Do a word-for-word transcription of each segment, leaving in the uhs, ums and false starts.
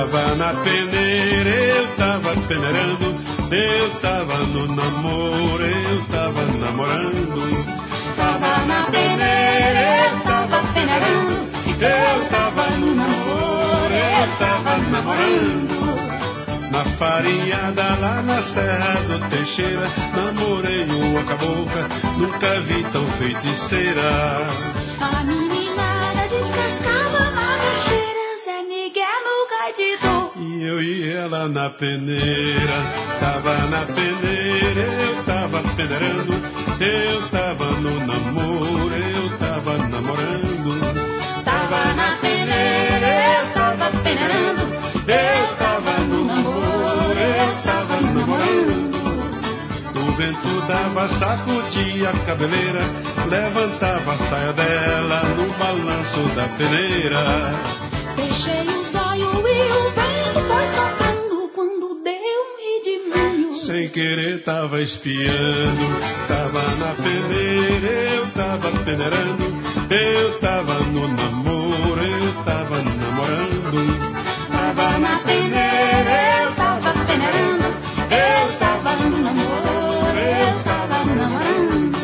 Tava na peneira, eu tava peneirando, eu tava no namoro, eu tava namorando. Tava na peneira, eu tava peneirando, eu tava no namoro, eu tava namorando. Na farinhada lá na Serra do Teixeira, namorei uma cabocla, nunca vi tão feiticeira. A meninada descascava macaxeira, Zé Miguel no gaitito. E eu e ela na peneira, tava na peneira, eu tava peneirando, eu tava no namoro, eu tava namorando. Tava na peneira, eu tava peneirando, eu tava no namoro, eu tava namorando. O vento dava, sacudia a cabeleira, levantava a saia dela no balanço da peneira. Fechei os olhos e o vento foi soprando quando deu um redemoinho. Sem querer tava espiando, tava na peneira, eu tava peneirando, eu tava no namoro, eu tava namorando. Tava na peneira, eu tava peneirando, eu tava no namoro, eu tava namorando.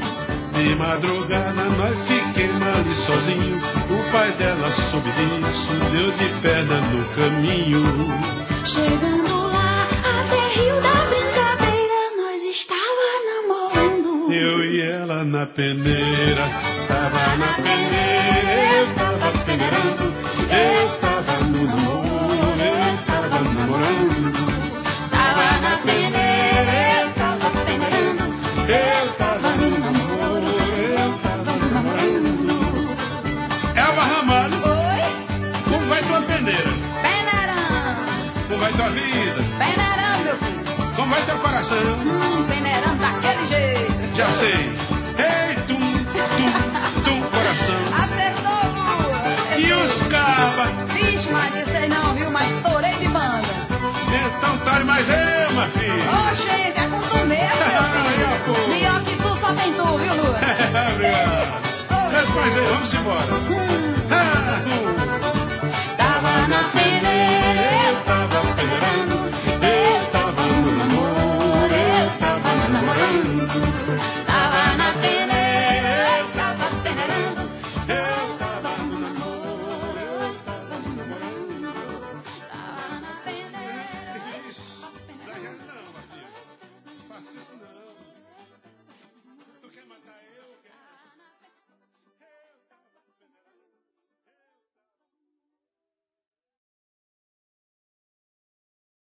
De madrugada nós fiquemos ali sozinho, o pai dela soube disso, deu de perna no caminho. Chegando lá, até Rio da Brincadeira, nós estava namorando. Eu e ela na peneira, tava na peneira, eu tava peneirando, eu tava no namoro, eu tava namorando. Tava na peneira, eu tava peneirando, eu tava no namoro, eu tava namorando. Elba Ramalho, Oi? como vai tua peneira? Peneirando, Como vai tua vida? peneirando, meu filho. Como vai teu coração? Hum, peneirando daquele jeito. Já sei. Ei, tum, tum, tum, coração. Acertou, Lua. E os cabas? Vixe, Maria, sei não, viu? Mas estourei de banda. Então tá mais eu, minha filha. Oxente, é com tu mesmo, meu Ai, pô. filho. Melhor que tu, só tem tu, viu, Lua? Obrigado. Mas aí, vamos embora. Ah, hum. Tava na peneira, eu tava peneirando, eu tava no namoro, eu tava namorando.